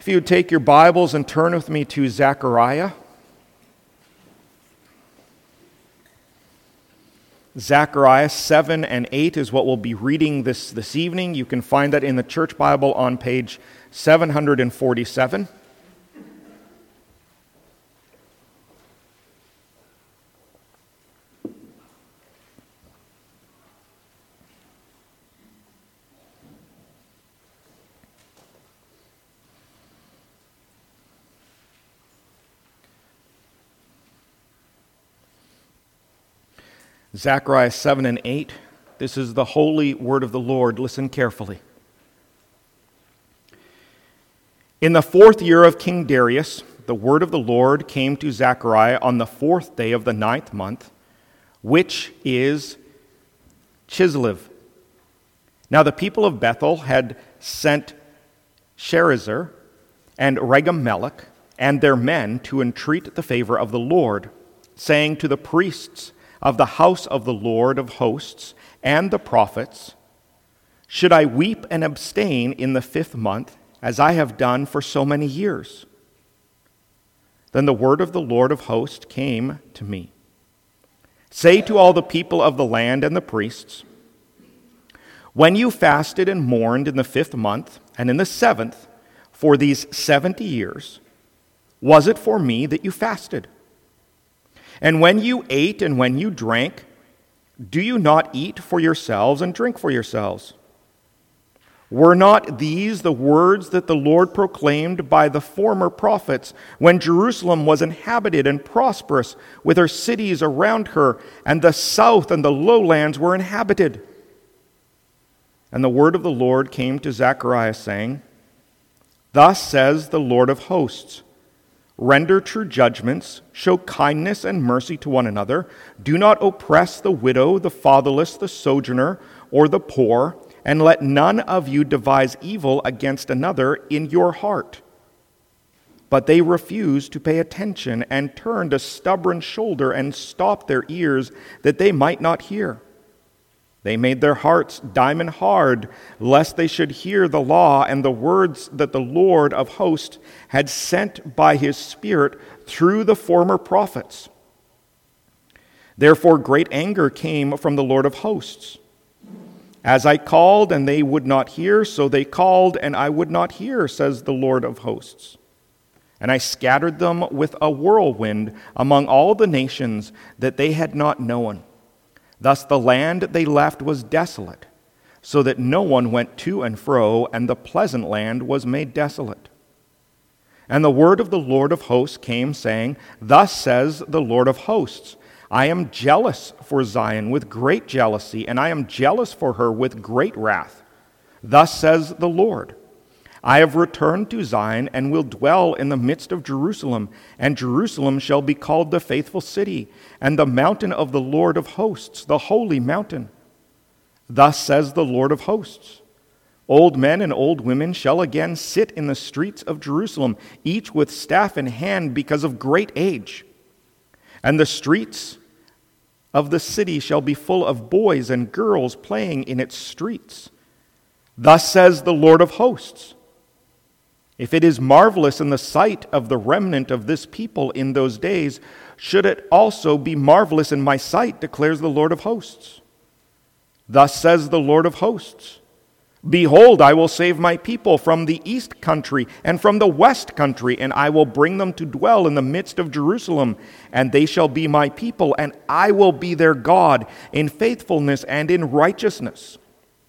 If you would take your Bibles and turn with me to Zechariah. Zechariah 7 and 8 is what we'll be reading this evening. You can find that in the Church Bible on page 747. Zechariah 7 and 8. This is the holy word of the Lord. Listen carefully. In the 4th year of King Darius, the word of the Lord came to Zechariah on the 4th day of the 9th month, which is Chislev. Now the people of Bethel had sent Sherezer and Regem-Melech and their men to entreat the favor of the Lord, saying to the priests of the house of the Lord of hosts and the prophets, should I weep and abstain in the 5th month, as I have done for so many years? Then the word of the Lord of hosts came to me. Say to all the people of the land and the priests, when you fasted and mourned in the 5th month and in the 7th for these 70 years, was it for me that you fasted? And when you ate and when you drank, do you not eat for yourselves and drink for yourselves? Were not these the words that the Lord proclaimed by the former prophets when Jerusalem was inhabited and prosperous, with her cities around her, and the south and the lowlands were inhabited? And the word of the Lord came to Zechariah, saying, thus says the Lord of hosts, render true judgments, show kindness and mercy to one another. Do not oppress the widow, the fatherless, the sojourner, or the poor, and let none of you devise evil against another in your heart. But they refused to pay attention and turned a stubborn shoulder and stopped their ears that they might not hear. They made their hearts diamond hard, lest they should hear the law and the words that the Lord of hosts had sent by his Spirit through the former prophets. Therefore great anger came from the Lord of hosts. As I called and they would not hear, so they called and I would not hear, says the Lord of hosts. And I scattered them with a whirlwind among all the nations that they had not known. Thus the land they left was desolate, so that no one went to and fro, and the pleasant land was made desolate. And the word of the Lord of hosts came, saying, thus says the Lord of hosts, I am jealous for Zion with great jealousy, and I am jealous for her with great wrath. Thus says the Lord, I have returned to Zion and will dwell in the midst of Jerusalem, and Jerusalem shall be called the faithful city, and the mountain of the Lord of hosts, the holy mountain. Thus says the Lord of hosts, old men and old women shall again sit in the streets of Jerusalem, each with staff in hand because of great age. And the streets of the city shall be full of boys and girls playing in its streets. Thus says the Lord of hosts, if it is marvelous in the sight of the remnant of this people in those days, should it also be marvelous in my sight, declares the Lord of hosts. Thus says the Lord of hosts, behold, I will save my people from the east country and from the west country, and I will bring them to dwell in the midst of Jerusalem, and they shall be my people, and I will be their God in faithfulness and in righteousness.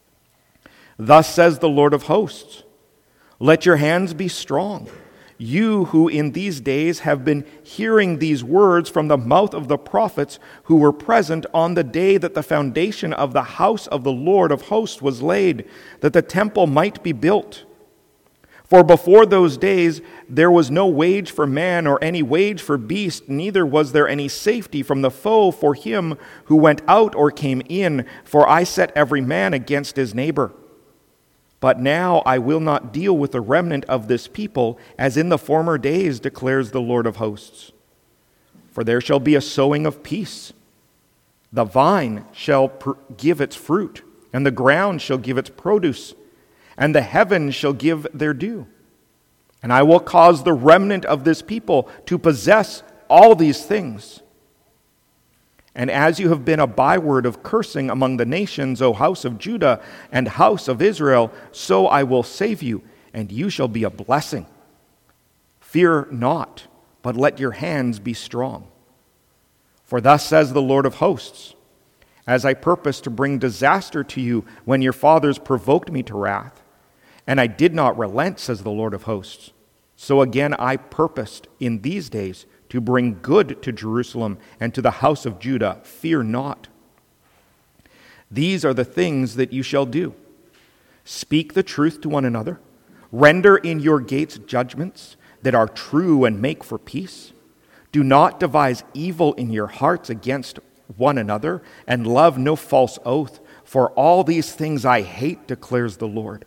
Thus says the Lord of hosts, let your hands be strong, you who in these days have been hearing these words from the mouth of the prophets who were present on the day that the foundation of the house of the Lord of hosts was laid, that the temple might be built. For before those days there was no wage for man or any wage for beast, neither was there any safety from the foe for him who went out or came in, for I set every man against his neighbor. But now I will not deal with the remnant of this people as in the former days, declares the Lord of hosts. For there shall be a sowing of peace. The vine shall give its fruit, and the ground shall give its produce, and the heavens shall give their due. And I will cause the remnant of this people to possess all these things. And as you have been a byword of cursing among the nations, O house of Judah and house of Israel, so I will save you, and you shall be a blessing. Fear not, but let your hands be strong. For thus says the Lord of hosts, as I purposed to bring disaster to you when your fathers provoked me to wrath, and I did not relent, says the Lord of hosts, so again I purposed in these days to bring good to Jerusalem and to the house of Judah. Fear not. These are the things that you shall do. Speak the truth to one another. Render in your gates judgments that are true and make for peace. Do not devise evil in your hearts against one another, and love no false oath, for all these things I hate, declares the Lord.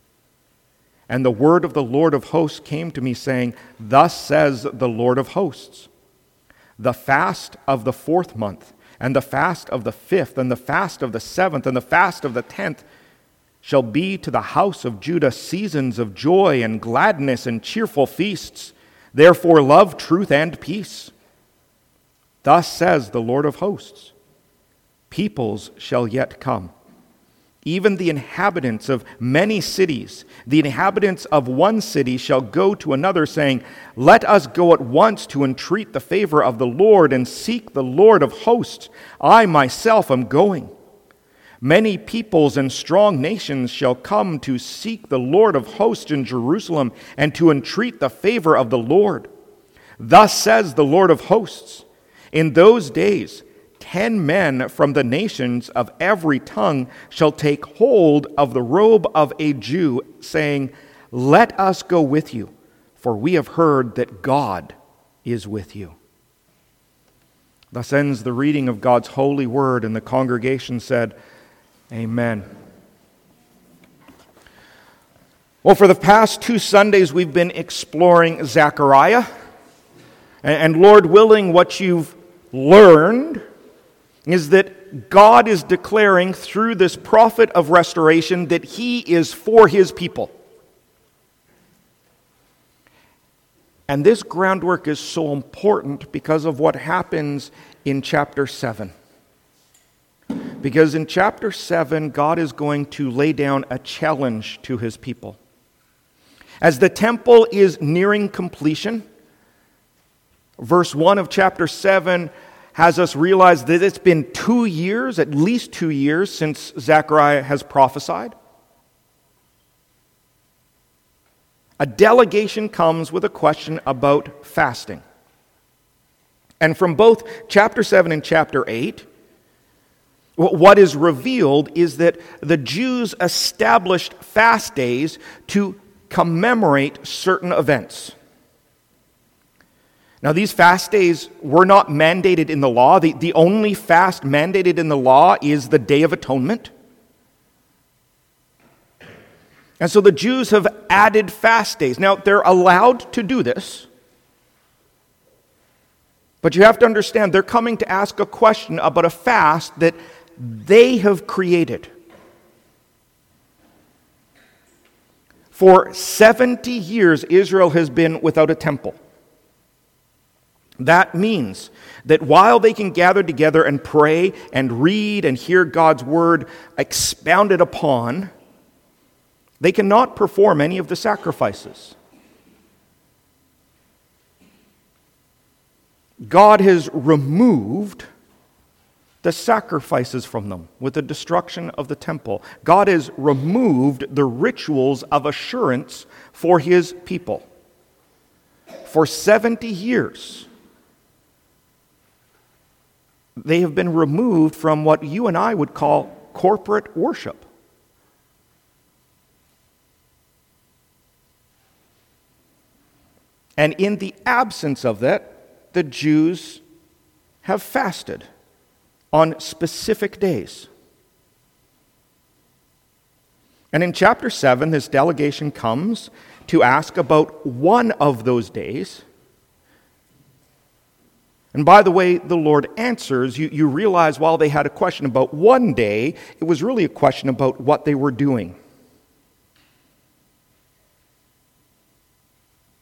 And the word of the Lord of hosts came to me, saying, Thus says the Lord of hosts, the fast of the 4th month, and the fast of the 5th, and the fast of the 7th, and the fast of the 10th shall be to the house of Judah seasons of joy and gladness and cheerful feasts. Therefore love truth and peace. Thus says the Lord of hosts, peoples shall yet come, even the inhabitants of many cities. The inhabitants of one city shall go to another, saying, Let us go at once to entreat the favor of the Lord and seek the Lord of hosts. I myself am going. Many peoples and strong nations shall come to seek the Lord of hosts in Jerusalem and to entreat the favor of the Lord. Thus says the Lord of hosts, in those days 10 men from the nations of every tongue shall take hold of the robe of a Jew, saying, Let us go with you, for we have heard that God is with you. Thus ends the reading of God's holy word, and the congregation said, Amen. Well, for the past 2 Sundays, we've been exploring Zechariah. And Lord willing, what you've learned is that God is declaring through this prophet of restoration that he is for his people. And this groundwork is so important because of what happens in chapter 7. Because in chapter 7, God is going to lay down a challenge to his people. As the temple is nearing completion, verse 1 of chapter 7 has us realize that it's been 2 years, at least 2 years, since Zechariah has prophesied. A delegation comes with a question about fasting. And from both chapter 7 and chapter 8, what is revealed is that the Jews established fast days to commemorate certain events. Now, these fast days were not mandated in the law. The only fast mandated in the law is the Day of Atonement. And so the Jews have added fast days. Now, they're allowed to do this. But you have to understand, they're coming to ask a question about a fast that they have created. For 70 years, Israel has been without a temple. That means that while they can gather together and pray and read and hear God's word expounded upon, they cannot perform any of the sacrifices. God has removed the sacrifices from them with the destruction of the temple. God has removed the rituals of assurance for his people. For 70 years, they have been removed from what you and I would call corporate worship. And in the absence of that, the Jews have fasted on specific days. And in chapter 7, this delegation comes to ask about one of those days. And by the way, the Lord answers. You realize while they had a question about one day, it was really a question about what they were doing.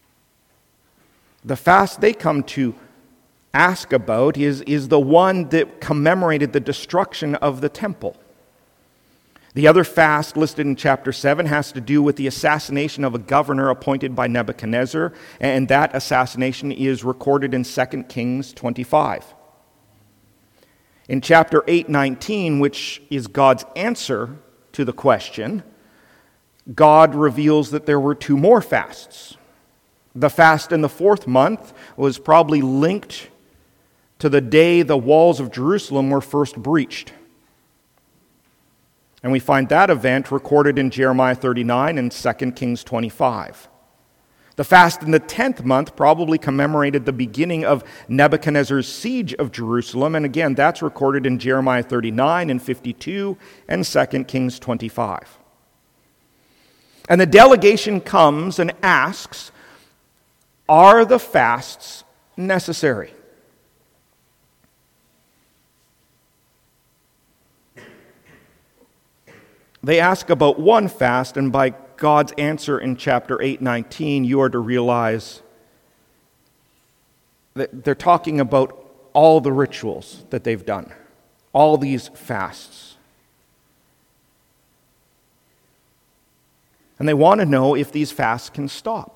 The fast they come to ask about is the one that commemorated the destruction of the temple. The other fast listed in chapter 7 has to do with the assassination of a governor appointed by Nebuchadnezzar, and that assassination is recorded in 2 Kings 25. In chapter 8:19, which is God's answer to the question, God reveals that there were 2 more fasts. The fast in the 4th month was probably linked to the day the walls of Jerusalem were first breached. And we find that event recorded in Jeremiah 39 and 2 Kings 25. The fast in the 10th month probably commemorated the beginning of Nebuchadnezzar's siege of Jerusalem, and again, that's recorded in Jeremiah 39 and 52 and 2 Kings 25. And the delegation comes and asks, are the fasts necessary? They ask about one fast, and by God's answer in chapter 8:19, you are to realize that they're talking about all the rituals that they've done, all these fasts. And they want to know if these fasts can stop.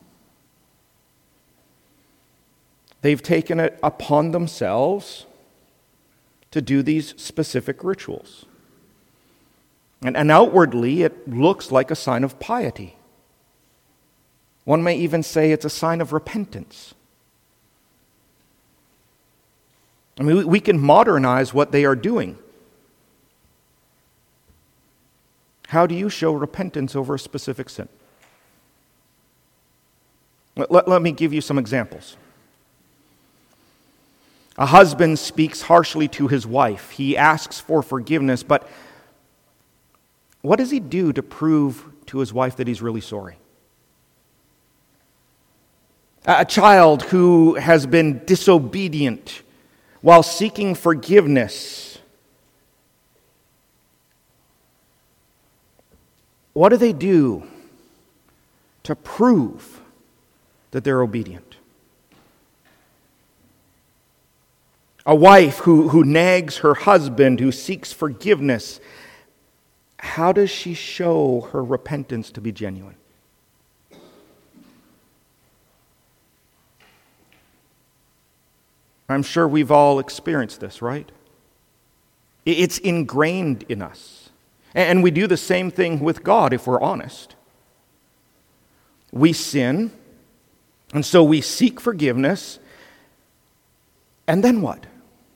They've taken it upon themselves to do these specific rituals. And outwardly, it looks like a sign of piety. One may even say it's a sign of repentance. I mean, we can modernize what they are doing. How do you show repentance over a specific sin? Let me give you some examples. A husband speaks harshly to his wife. He asks for forgiveness, but what does he do to prove to his wife that he's really sorry? A child who has been disobedient while seeking forgiveness, what do they do to prove that they're obedient? A wife who nags her husband, who seeks forgiveness, how does she show her repentance to be genuine? I'm sure we've all experienced this, right? It's ingrained in us. And we do the same thing with God if we're honest. We sin, and so we seek forgiveness, and then what?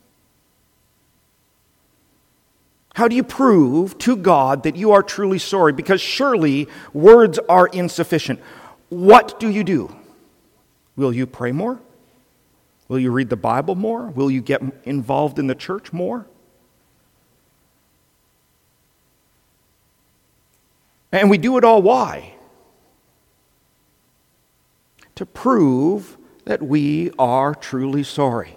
How do you prove to God that you are truly sorry? Because surely words are insufficient. What do you do? Will you pray more? Will you read the Bible more? Will you get involved in the church more? And we do it all why? To prove that we are truly sorry.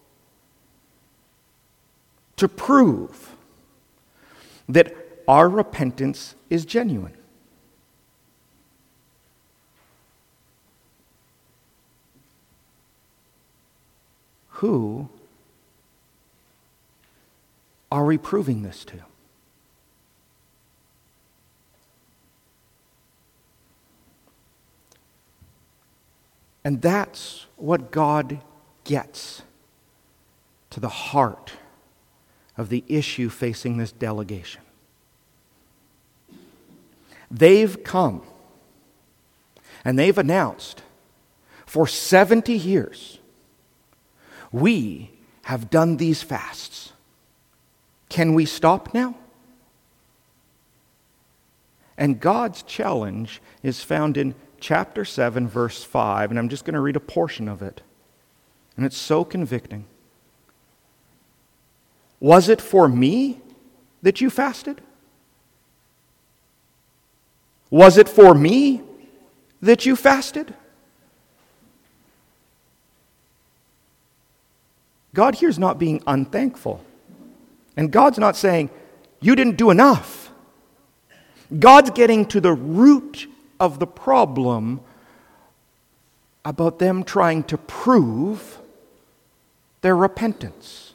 To prove that our repentance is genuine. Who are we proving this to? And that's what God gets to the heart of the issue facing this delegation. They've come and they've announced for 70 years, we have done these fasts. Can we stop now? And God's challenge is found in chapter 7, verse 5, and I'm just going to read a portion of it. And it's so convicting. Was it for me that you fasted? Was it for me that you fasted? God here's not being unthankful. And God's not saying, you didn't do enough. God's getting to the root of the problem about them trying to prove their repentance.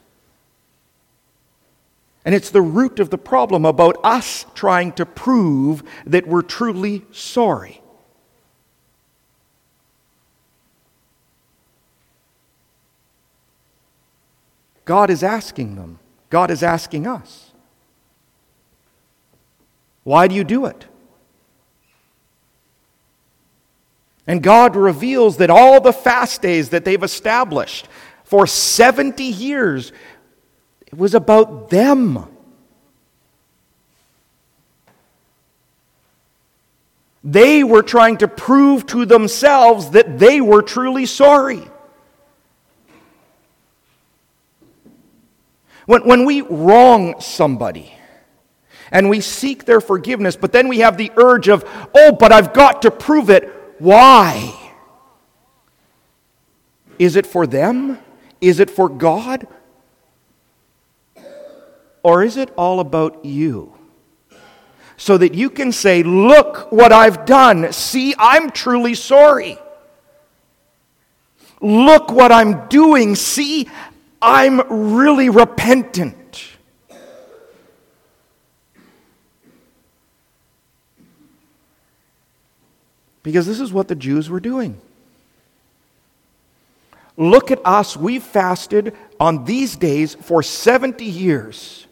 And it's the root of the problem about us trying to prove that we're truly sorry. God is asking them. God is asking us. Why do you do it? And God reveals that all the fast days that they've established for 70 years, it was about them. They were trying to prove to themselves that they were truly sorry. When we wrong somebody and we seek their forgiveness, but then we have the urge of, oh, but I've got to prove it. Why? Is it for them? Is it for God? Or is it all about you? So that you can say, look what I've done. See, I'm truly sorry. Look what I'm doing. See, I'm really repentant. Because this is what the Jews were doing. Look at us. We've fasted on these days for 70 years.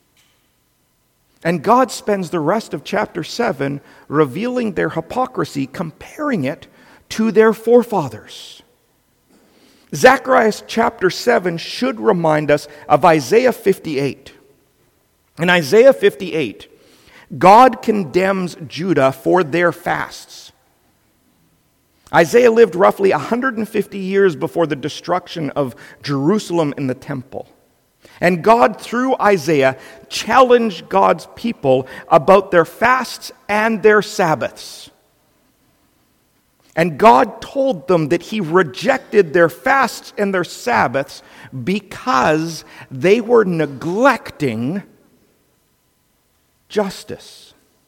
And God spends the rest of chapter 7 revealing their hypocrisy, comparing it to their forefathers. Zechariah chapter 7 should remind us of Isaiah 58. In Isaiah 58, God condemns Judah for their fasts. Isaiah lived roughly 150 years before the destruction of Jerusalem and the temple. And God, through Isaiah, challenged God's people about their fasts and their Sabbaths. And God told them that He rejected their fasts and their Sabbaths because they were neglecting justice.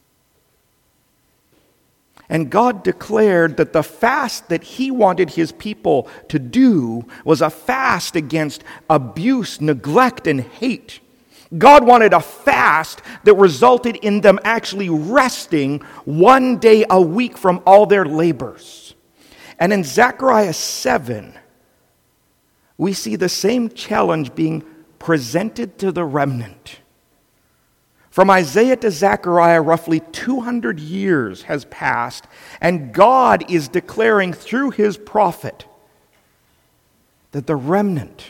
And God declared that the fast that He wanted His people to do was a fast against abuse, neglect, and hate. God wanted a fast that resulted in them actually resting one day a week from all their labors. And in Zechariah 7, we see the same challenge being presented to the remnant. From Isaiah to Zechariah, roughly 200 years has passed, and God is declaring through His prophet that the remnant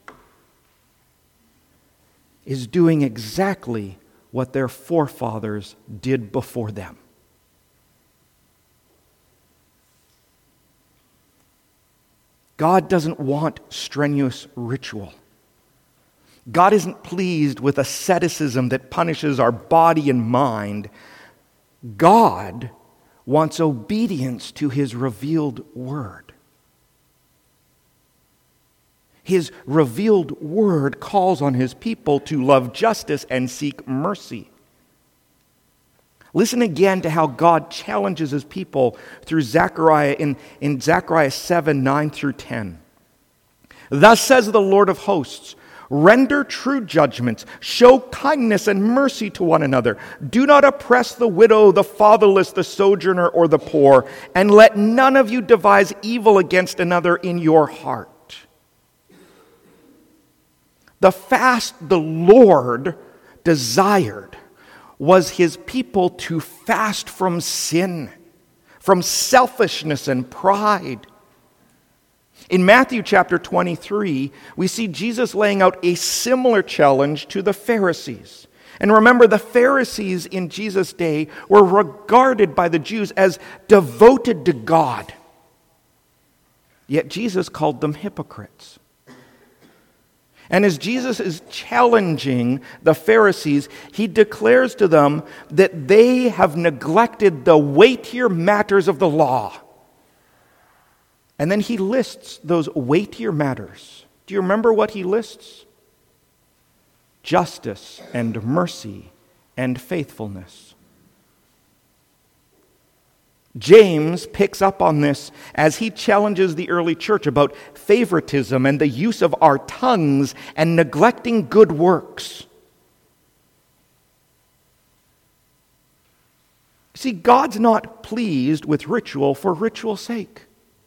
is doing exactly what their forefathers did before them. God doesn't want strenuous ritual. God isn't pleased with asceticism that punishes our body and mind. God wants obedience to His revealed word. His revealed word calls on His people to love justice and seek mercy. Listen again to how God challenges His people through Zechariah in Zechariah 7, 9 through 10. Thus says the Lord of hosts, render true judgments, show kindness and mercy to one another. Do not oppress the widow, the fatherless, the sojourner, or the poor, and let none of you devise evil against another in your heart. The fast the Lord desired was His people to fast from sin, from selfishness and pride. In Matthew chapter 23, we see Jesus laying out a similar challenge to the Pharisees. And remember, the Pharisees in Jesus' day were regarded by the Jews as devoted to God. Yet Jesus called them hypocrites. And as Jesus is challenging the Pharisees, He declares to them that they have neglected the weightier matters of the law. And then He lists those weightier matters. Do you remember what He lists? Justice and mercy and faithfulness. James picks up on this as he challenges the early church about favoritism and the use of our tongues and neglecting good works. See, God's not pleased with ritual for ritual's sake.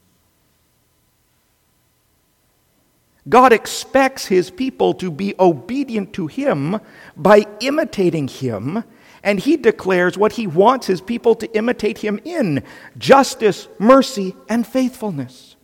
God expects His people to be obedient to Him by imitating Him, and He declares what He wants His people to imitate Him in: justice, mercy, and faithfulness.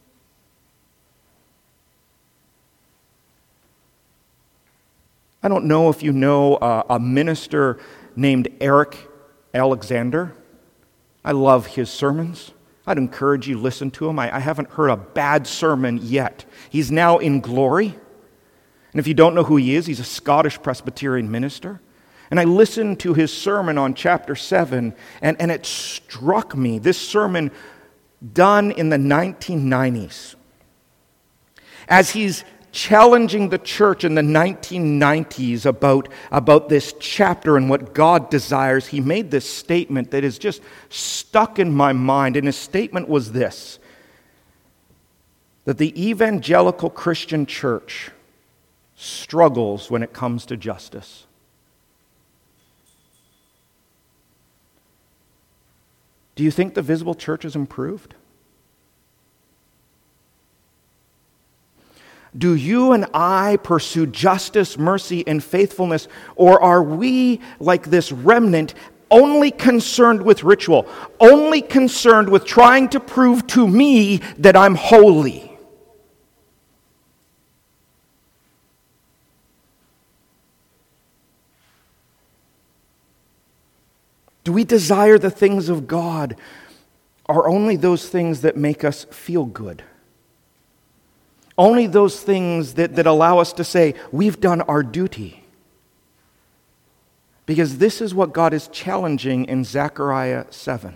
I don't know if you know a minister named Eric Alexander. I love his sermons. I'd encourage you to listen to him. I haven't heard a bad sermon yet. He's now in glory. And if you don't know who he is, he's a Scottish Presbyterian minister. And I listened to his sermon on chapter 7, and it struck me, this sermon done in the 1990s, as he's challenging the church in the 1990s about this chapter and what God desires. He made this statement that is just stuck in my mind, and his statement was this: that the evangelical Christian church struggles when it comes to justice. Do you think the visible church has improved? Do you and I pursue justice, mercy, and faithfulness, or are we, like this remnant, only concerned with ritual, only concerned with trying to prove to me that I'm holy? Do we desire the things of God, or only those things that make us feel good? Only those things that allow us to say, we've done our duty. Because this is what God is challenging in Zechariah 7.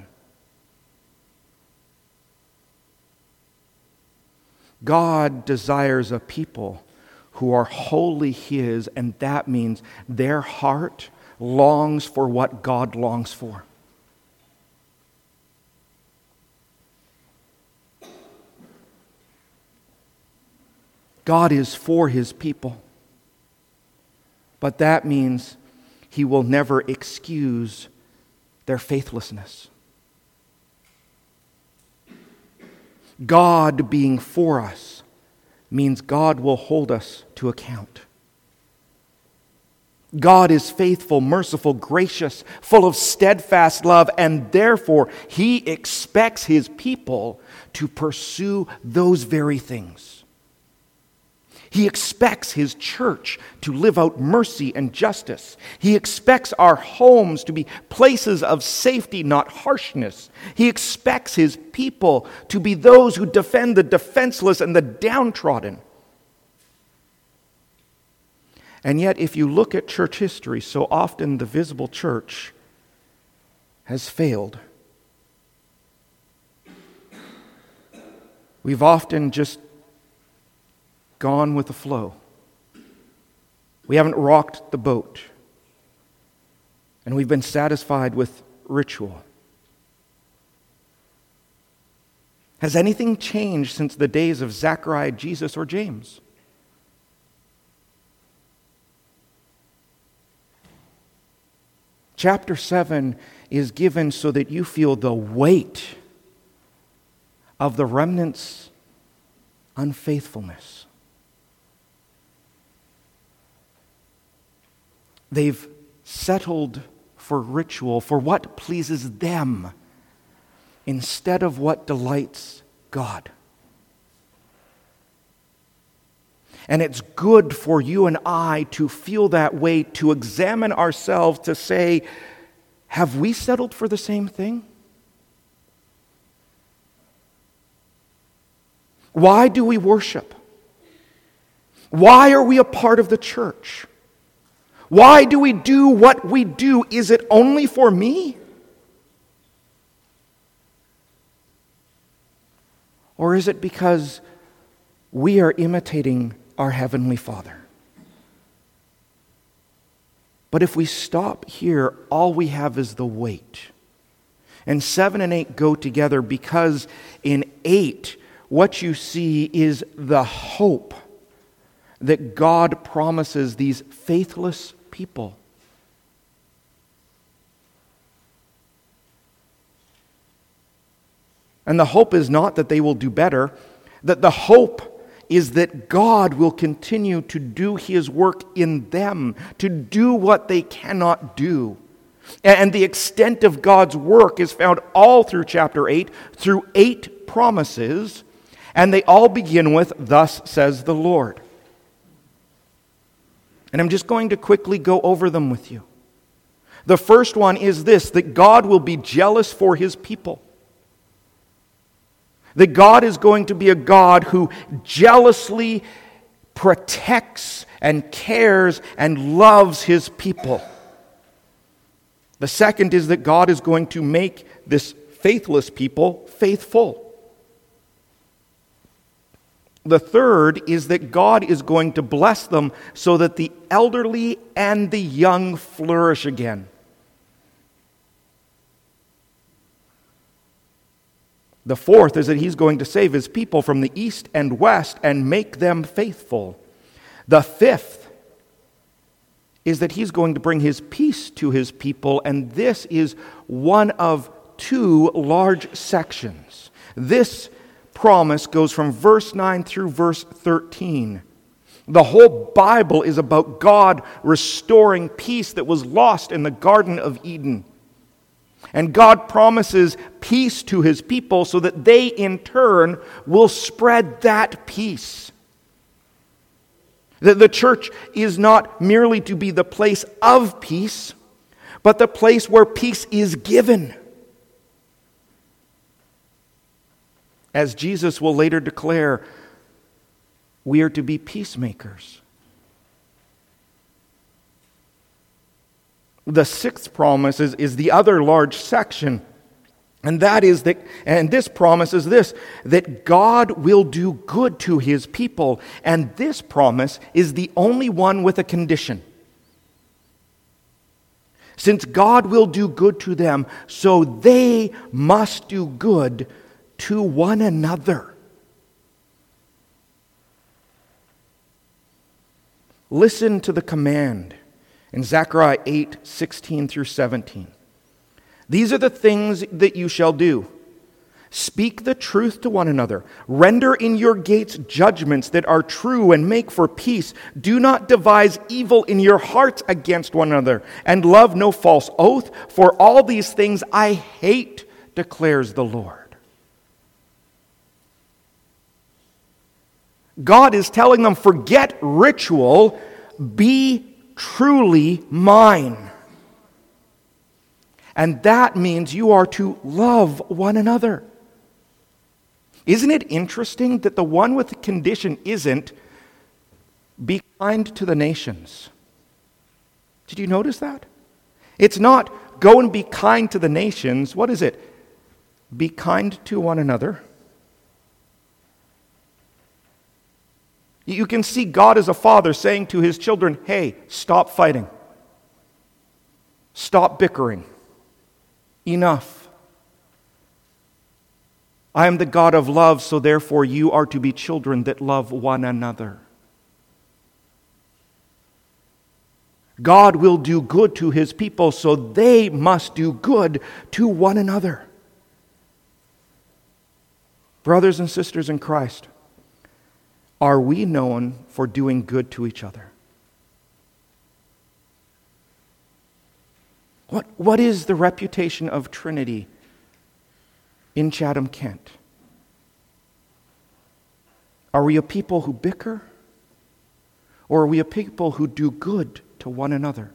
God desires a people who are wholly His, and that means their heart longs for what God longs for. God is for His people, but that means He will never excuse their faithlessness. God being for us means God will hold us to account. God is faithful, merciful, gracious, full of steadfast love, and therefore He expects His people to pursue those very things. He expects His church to live out mercy and justice. He expects our homes to be places of safety, not harshness. He expects His people to be those who defend the defenseless and the downtrodden. And yet, if you look at church history, so often the visible church has failed. We've often just gone with the flow. We haven't rocked the boat. And we've been satisfied with ritual. Has anything changed since the days of Zechariah, Jesus, or James? Chapter 7 is given so that you feel the weight of the remnant's unfaithfulness. They've settled for ritual, for what pleases them, instead of what delights God. And it's good for you and I to feel that way, to examine ourselves, to say, have we settled for the same thing? Why do we worship? Why are we a part of the church? Why do we do what we do? Is it only for me? Or is it because we are imitating our Heavenly Father? But if we stop here, all we have is the weight. And 7 and 8 go together because in 8, what you see is the hope that God promises these faithless people. And the hope is not that they will do better, that the hope is that God will continue to do His work in them, to do what they cannot do. And the extent of God's work is found all through chapter 8, through 8 promises, and they all begin with, "Thus says the Lord." And I'm just going to quickly go over them with you. The first one is this, that God will be jealous for His people. That God is going to be a God who jealously protects and cares and loves His people. The second is that God is going to make this faithless people faithful. The third is that God is going to bless them so that the elderly and the young flourish again. The fourth is that He's going to save His people from the east and west and make them faithful. The fifth is that He's going to bring His peace to His people, and this is one of 2 large sections. This promise goes from verse 9 through verse 13. The whole Bible is about God restoring peace that was lost in the Garden of Eden. And God promises peace to His people so that they in turn will spread that peace. That the church is not merely to be the place of peace, but the place where peace is given. As Jesus will later declare, we are to be peacemakers. The sixth promise is the other large section. And that is that, and this promise is this, that God will do good to His people. And this promise is the only one with a condition. Since God will do good to them, so they must do good to one another. Listen to the command in Zechariah 8:16 through 17. These are the things that you shall do. Speak the truth to one another. Render in your gates judgments that are true and make for peace. Do not devise evil in your hearts against one another, and love no false oath, for all these things I hate, declares the Lord. God is telling them, forget ritual, be truly mine. And that means you are to love one another. Isn't it interesting that the one with the condition isn't be kind to the nations? Did you notice that? It's not go and be kind to the nations. What is it? Be kind to one another. You can see God as a father saying to His children, hey, stop fighting. Stop bickering. Enough. I am the God of love, so therefore you are to be children that love one another. God will do good to His people, so they must do good to one another. Brothers and sisters in Christ, are we known for doing good to each other? What is the reputation of Trinity in Chatham, Kent? Are we a people who bicker? Or are we a people who do good to one another?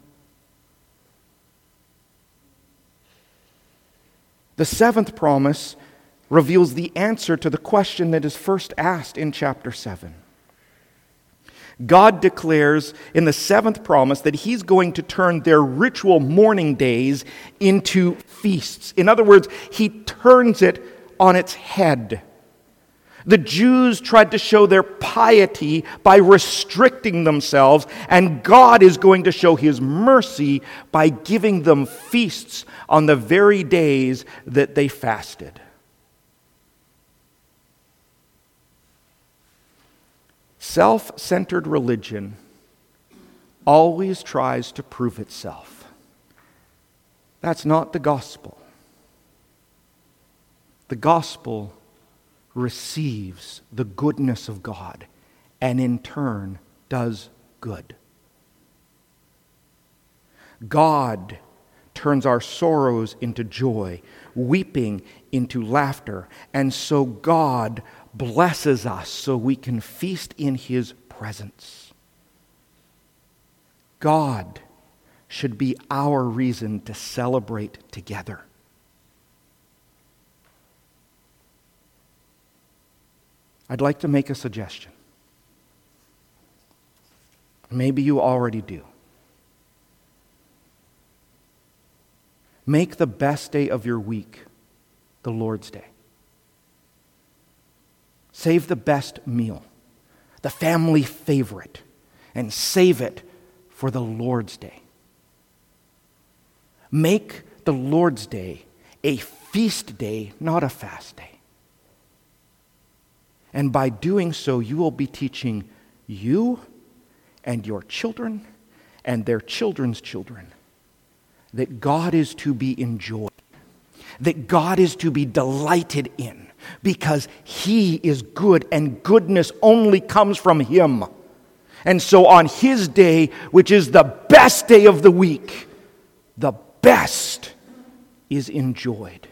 The seventh promise reveals the answer to the question that is first asked in chapter 7. God declares in the seventh promise that He's going to turn their ritual mourning days into feasts. In other words, He turns it on its head. The Jews tried to show their piety by restricting themselves, and God is going to show His mercy by giving them feasts on the very days that they fasted. Self-centered religion always tries to prove itself. That's not the gospel. The gospel receives the goodness of God and in turn does good. God turns our sorrows into joy, weeping into laughter, and so God blesses us so we can feast in His presence. God should be our reason to celebrate together. I'd like to make a suggestion. Maybe you already do. Make the best day of your week the Lord's Day. Save the best meal, the family favorite, and save it for the Lord's Day. Make the Lord's Day a feast day, not a fast day. And by doing so, you will be teaching you and your children and their children's children that God is to be enjoyed, that God is to be delighted in, because He is good and goodness only comes from Him. And so on His day, which is the best day of the week, the best is enjoyed.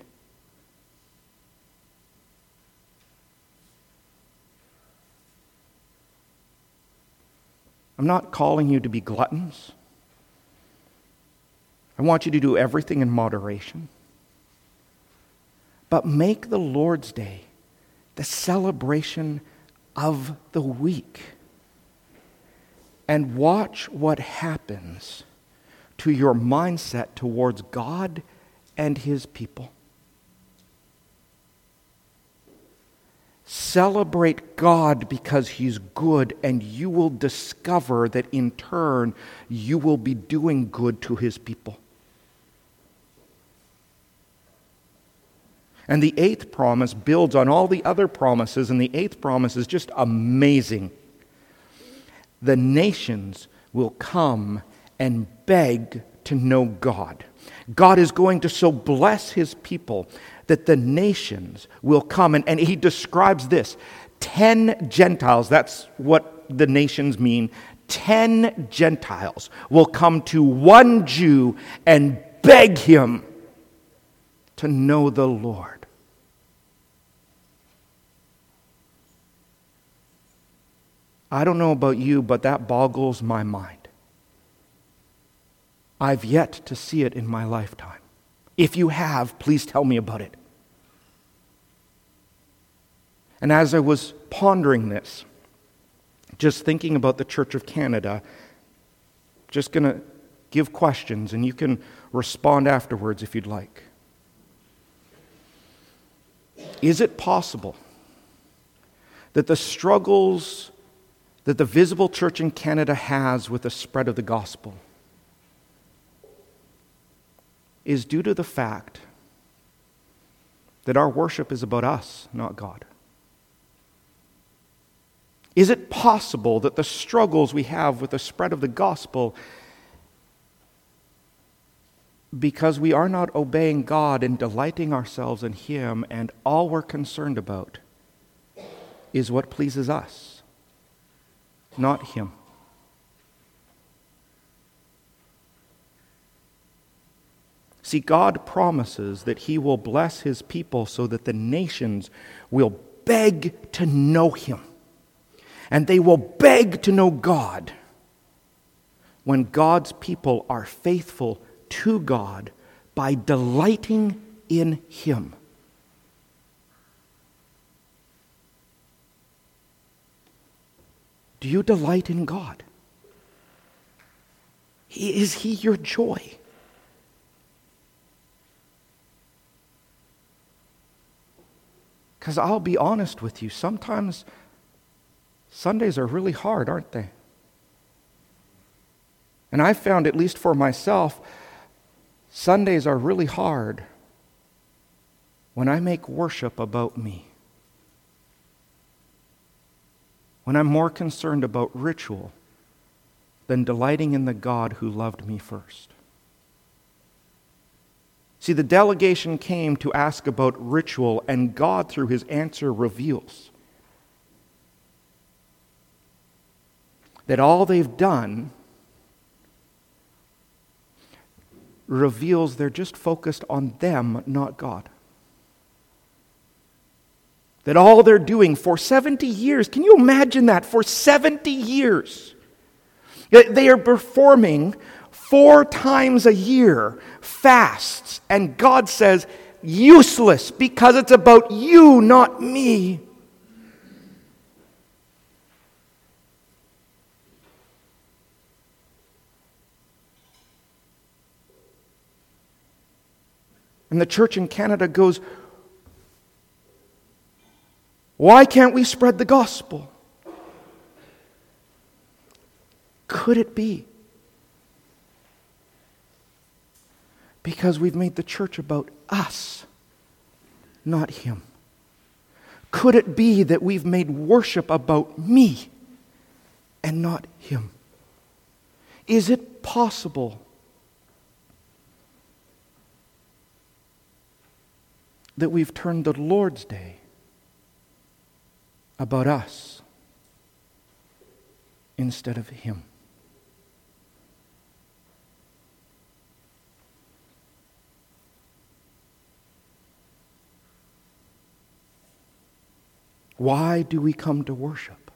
I'm not calling you to be gluttons. I want you to do everything in moderation. But make the Lord's Day the celebration of the week. And watch what happens to your mindset towards God and His people. Celebrate God because He's good, and you will discover that in turn you will be doing good to His people. And the eighth promise builds on all the other promises, and the eighth promise is just amazing. The nations will come and beg to know God. God is going to so bless His people that the nations will come. And He describes this. 10 Gentiles, that's what the nations mean. 10 Gentiles will come to one Jew and beg him to know the Lord. I don't know about you, but that boggles my mind. I've yet to see it in my lifetime. If you have, please tell me about it. And as I was pondering this, just thinking about the Church of Canada, just going to give questions, and you can respond afterwards if you'd like. Is it possible that the struggles that the visible church in Canada has with the spread of the gospel is due to the fact that our worship is about us, not God? Is it possible that the struggles we have with the spread of the gospel, because we are not obeying God and delighting ourselves in Him, and all we're concerned about is what pleases us, not Him? See, God promises that He will bless His people so that the nations will beg to know Him. And they will beg to know God when God's people are faithful to God by delighting in Him. Do you delight in God? Is He your joy? Because I'll be honest with you, sometimes Sundays are really hard, aren't they? And I've found, at least for myself, Sundays are really hard when I make worship about me. When I'm more concerned about ritual than delighting in the God who loved me first. See, the delegation came to ask about ritual, and God, through his answer, reveals that all they've done reveals they're just focused on them, not God. That all they're doing for 70 years, can you imagine that? For 70 years, they are performing 4 times a year fasts, and God says, useless, because it's about you, not me. And the church in Canada goes, why can't we spread the gospel? Could it be because we've made the church about us, not him? Could it be that we've made worship about me and not him? Is it possible that we've turned the Lord's Day about us instead of him? Why do we come to worship?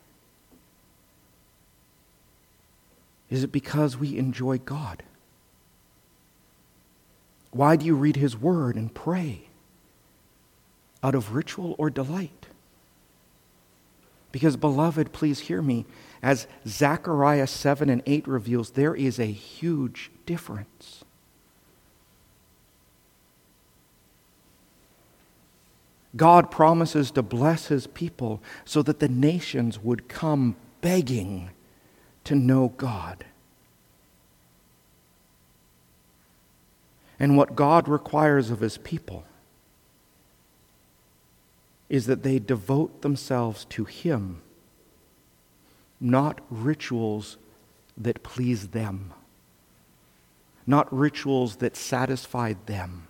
Is it because we enjoy God? Why do you read his word and pray? Out of ritual or delight? Because, beloved, please hear me, as Zechariah 7 and 8 reveals, there is a huge difference. God promises to bless his people so that the nations would come begging to know God. And what God requires of his people is that they devote themselves to him, not rituals that please them, not rituals that satisfy them.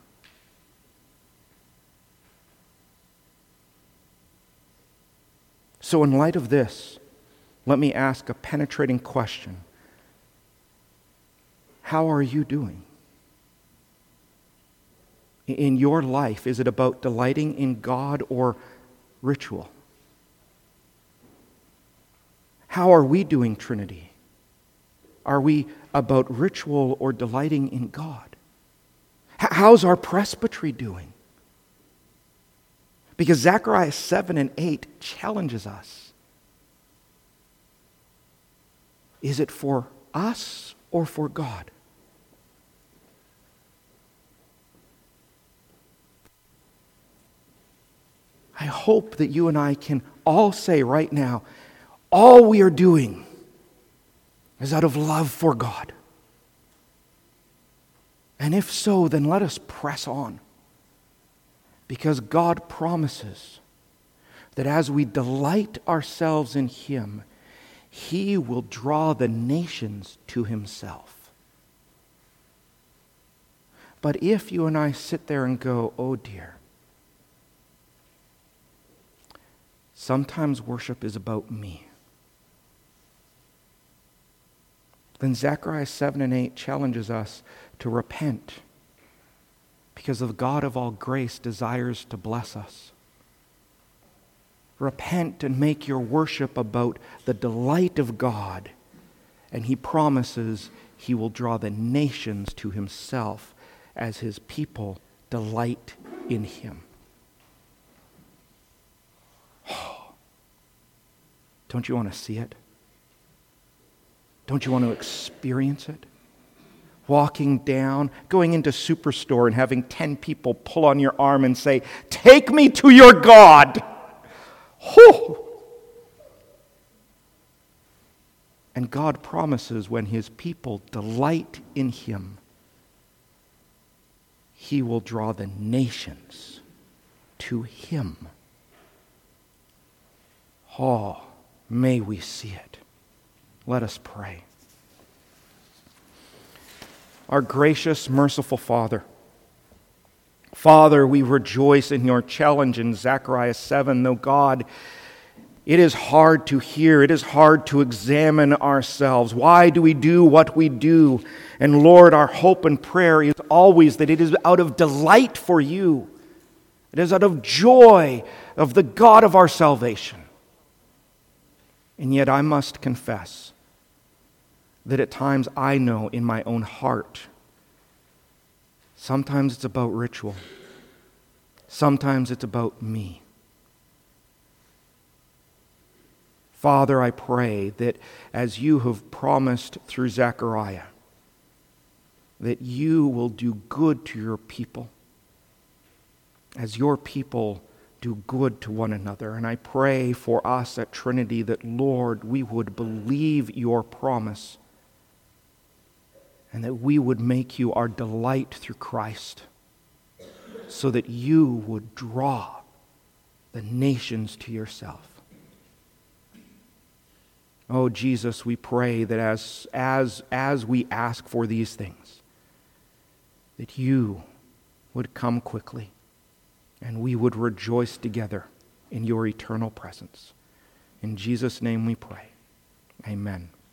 So in light of this, let me ask a penetrating question. How are you doing? In your life, is it about delighting in God or ritual? How are we doing, Trinity? Are we about ritual or delighting in God? How's our presbytery doing? Because Zechariah 7 and 8 challenges us. Is it for us or for God? I hope that you and I can all say right now, all we are doing is out of love for God. And if so, then let us press on. Because God promises that as we delight ourselves in him, he will draw the nations to himself. But if you and I sit there and go, oh dear, sometimes worship is about me, then Zechariah 7 and 8 challenges us to repent, because the God of all grace desires to bless us. Repent and make your worship about the delight of God, and he promises he will draw the nations to himself as his people delight in him. Don't you want to see it? Don't you want to experience it? walking down, going into Superstore and having 10 people pull on your arm and say, "Take me to your God." Whew. And God promises when his people delight in him, he will draw the nations to him. Oh, may we see it. Let us pray. Our gracious, merciful Father, we rejoice in your challenge in Zechariah 7, though God, it is hard to hear. It is hard to examine ourselves. Why do we do what we do? And Lord, our hope and prayer is always that it is out of delight for you. It is out of joy of the God of our salvation. And yet I must confess that at times I know in my own heart, sometimes it's about ritual. Sometimes it's about me. Father, I pray that as you have promised through Zechariah, that you will do good to your people as your people do good to one another. And I pray for us at Trinity that, Lord, we would believe your promise and that we would make you our delight through Christ so that you would draw the nations to yourself. Oh, Jesus, we pray that as we ask for these things, that you would come quickly and we would rejoice together in your eternal presence. In Jesus' name we pray. Amen.